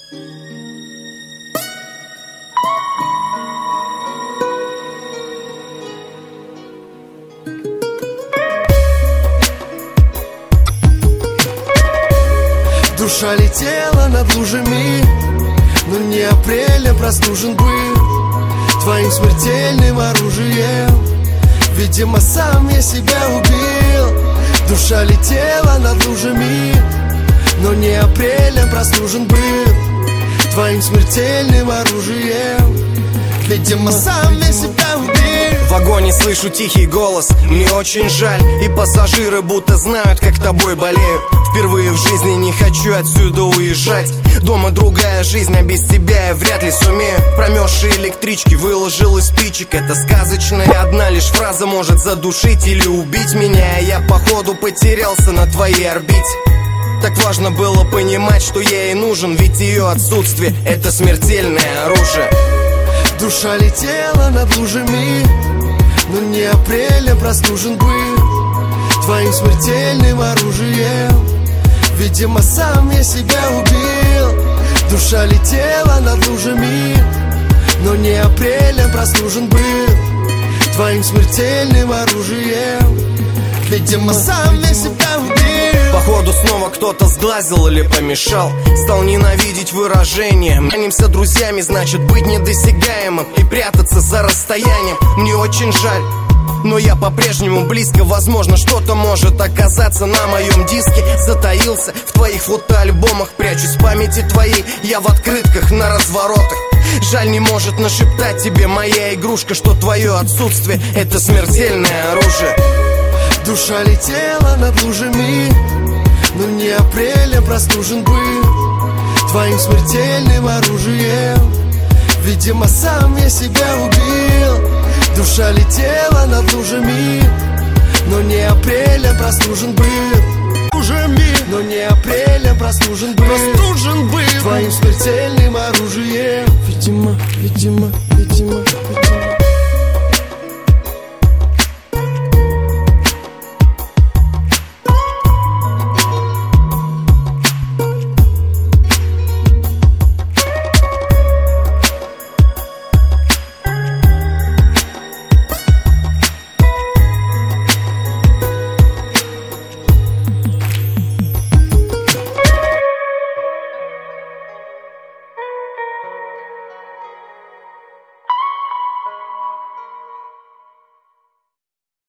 Душа летела над лужами, но не апреля простужен был твоим смертельным оружием. Видимо, сам я себя убил. Душа летела над лужами, но не апрелем простужен был твоим смертельным оружием. Видимо, сам я себя убил. В вагоне слышу тихий голос, мне очень жаль. И пассажиры будто знают, как тобой болеют. Впервые в жизни не хочу отсюда уезжать. Дома другая жизнь, а без тебя я вряд ли сумею. Промерзшие электрички выложил из спичек. Это сказочная одна лишь фраза может задушить или убить меня. А я походу потерялся на твоей орбите. Так важно было понимать, что я ей нужен, ведь ее отсутствие — это смертельное оружие. Душа летела над лужами, но не апрелем простужен был твоим смертельным оружием. Видимо, сам я себя убил. Душа летела над лужами, но не апрелем простужен был твоим смертельным оружием. Видимо, сам я себя убил. Походу снова кто-то сглазил или помешал. Стал ненавидеть выражение. Манимся друзьями, значит быть недосягаемым и прятаться за расстоянием. Мне очень жаль, но я по-прежнему близко. Возможно, что-то может оказаться на моем диске. Затаился в твоих фотоальбомах, прячусь в памяти твоей. Я в открытках, на разворотах. Жаль, не может нашептать тебе моя игрушка, что твое отсутствие — это смертельное оружие. Душа летела над лужами, но не апрелем простужен был твоим смертельным оружием. Видимо, сам я себя убил. Душа летела над лужами, но не апрелем простужен был. Но не апрелем простужен был.